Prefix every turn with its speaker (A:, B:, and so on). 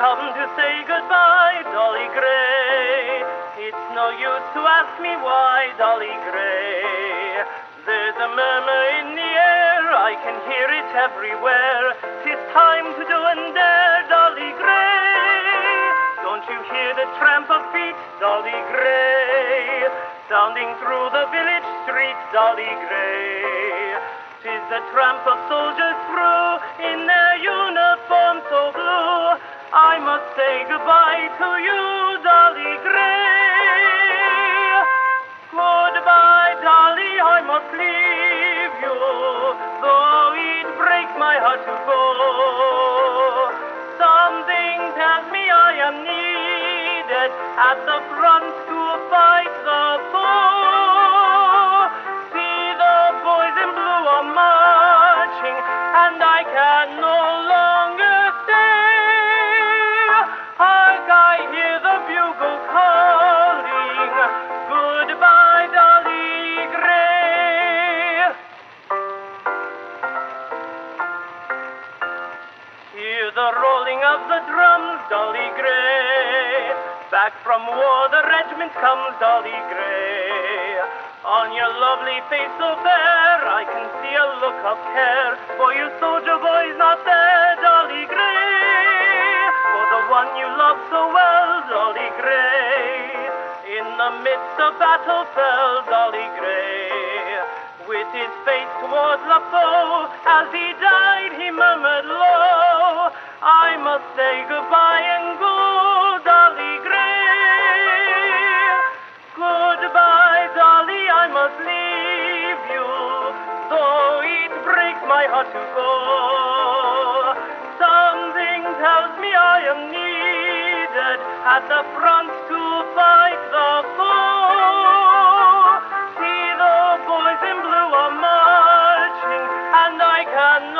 A: come to say goodbye, Dolly Gray. It's no use to ask me why, Dolly Gray. There's a murmur in the air, I can hear it everywhere. 'Tis time to do and dare, Dolly Gray. Don't you hear the tramp of feet, Dolly Gray, sounding through the village streets, Dolly Gray? 'Tis the tramp of soldiers through, in their uniform so blue. I must say goodbye to you, Dolly Gray. Goodbye, Dolly, I must leave you, though it breaks my heart to go. Something tells me I am needed at the front to fight the foe. See, the boys in blue are marching, and I can no longer stay. Hark, I hear the bugle calling, goodbye, Dolly Gray. Hear the rolling of the drums, Dolly Gray. Back from war the regiment comes, Dolly Gray. On your lovely face so fair, I can see a look of care. For you soldier boy's not there, Dolly Gray. For the one you love so well, Dolly Gray. In the midst of battle fell, Dolly Gray. With his face towards the foe, as he died he murmured low, I must say goodbye and go, Dolly Gray. Goodbye, Dolly, I must leave you, though it breaks my heart to go. Something tells me I am needed at the front to fight the foe. See, the boys in blue are marching, and I can